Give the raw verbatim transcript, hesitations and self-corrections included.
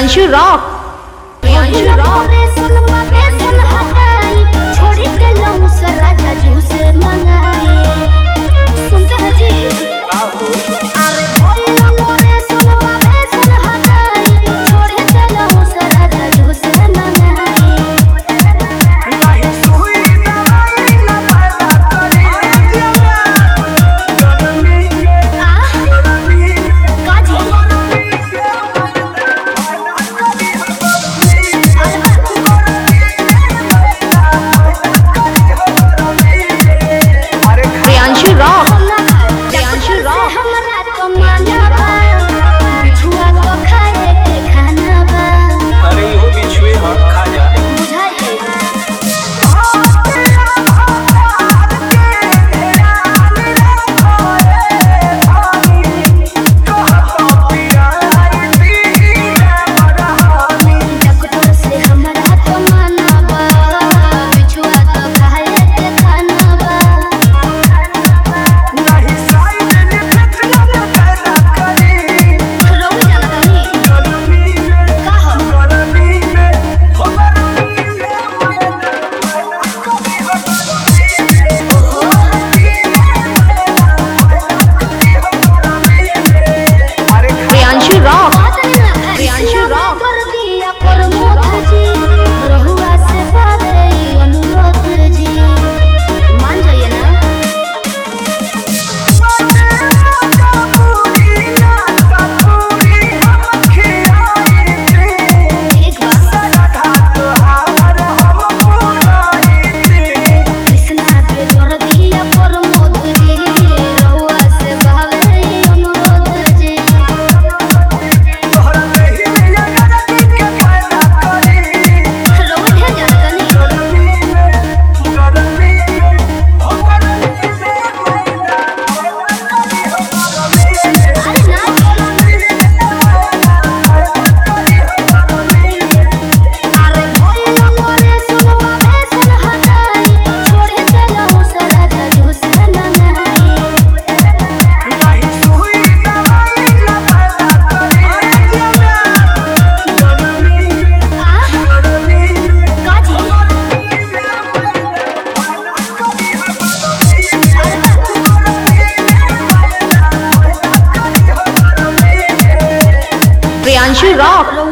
Priyanshu rock Priyanshu rock छोड़ी के लहू से राजा जू से मंगाई सुनते हैं जी अरे बोलो मोरे सुनवा बेसन हटाई छोड़ी के लहू से राजा जू से मंगाई नहीं सुई दवाई ना पैदा करी गरमी आ गरमी काजी प्रियांशु रॉक प्रियांशु रॉक हमरा तो माना बा छुआ को खाए के खाना बा अरे यो बिछुए हम खा जा बुझाई डॉक्टर से हमरा तो माना बा छुआ को खाए के खाना बा नहीं साइड में फिटला पैदा करी रोग जाना नहीं गरमी में का हो गरमी में हो गरमी प्रियांशु रॉक प्रियांशु रॉक कर दिया प्रमोद जी रहुआ से बारे अनुरोध जी मान जाइए ना एक बार कृष्णा पे कर दिया प्रमोद जी रहुआ से बारे अनुरोध जी रोग जाना नहीं अरे ना अरे बोलो मोरे सुनवा बेसन हटाई छोड़ी के लहू से राजा जू से मंगाई आ काजी प्रियांशु रॉक